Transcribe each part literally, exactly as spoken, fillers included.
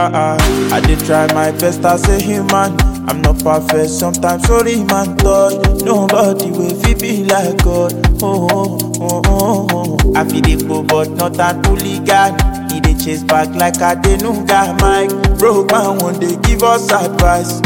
uh, I did try my best as a human. I'm not perfect, sometimes sorry man, touch. Nobody will feel be like God. Oh, oh, oh, oh, oh. I feel the go, but not an hooligan. He dey chase back like a denuga. Mike broke man, one day give us advice.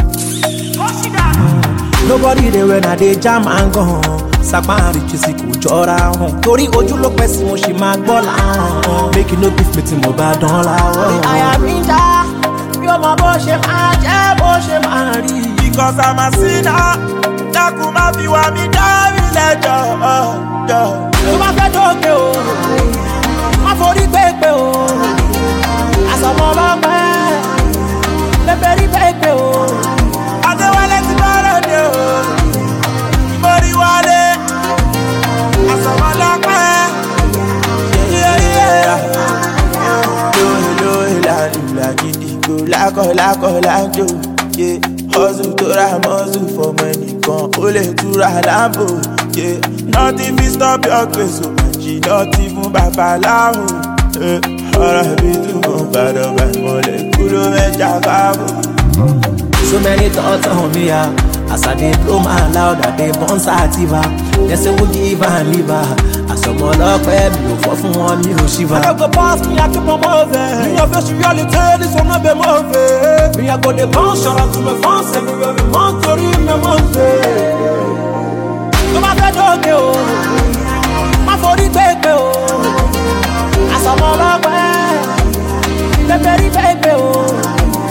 Nobody dey when I dey jam and gone. Sapa and riches kò jọra hàn. Torí ojú ló pẹ́ sí mo ṣì máa gbọ́ làwọn. Make you no beef me tí mo bá dán láwọ̀. Àyà mi ń já, bí o mọ bó ṣe máa jẹ́ bó ṣe máa rí. Because I'm a sinner, dákun má fi wá mi dá mi lẹ́jọ́. Tó bá fẹ́ dókè o, má forí pépé o. Àsọmọ bá pẹ́, pépé rí pépé o. Adéwálé ti bọ́rọ̀ dé o, ìmọ̀rí wálé. Àsọmọ lọ́pẹ́, yéyé. Lóyè lóyè làlùlà gidigo, lákọ̀ lákọ̀ lájò. Yeah, hustle to ra muscle for money kan, ó lè túra láàbò. Yeah, nothing fit stop your grace, so she not even babaláwo. Ọ̀rọ̀ bí túbọ̀ gbàdọ̀ bá ìmọ̀lẹ̀ kúrò mẹ́jà káàbò. So many thoughts on me, yeah. As I dey blow my loud, I dey burn sativa. They say we give and leave her. As some other pay me, no for fun one me no shiva. I don't go past me, I keep on moving. Me a face reality, this one no be moving. Me a go dey bounce, shout out to my fans everywhere we want to remember. Come on, fed up, yo. My body baby, oh. As some other pay, the very baby, oh.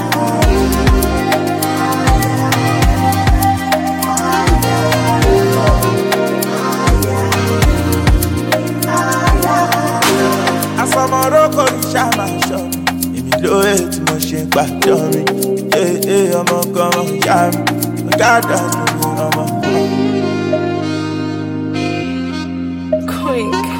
Asọmọró kò ní ṣàmà ṣọ mi, èmi lóye tí mo ṣe gbàjọ mi. Ee ọmọ kan mọ̀ ìyá mi, gàdá mi ọmọ. Quick.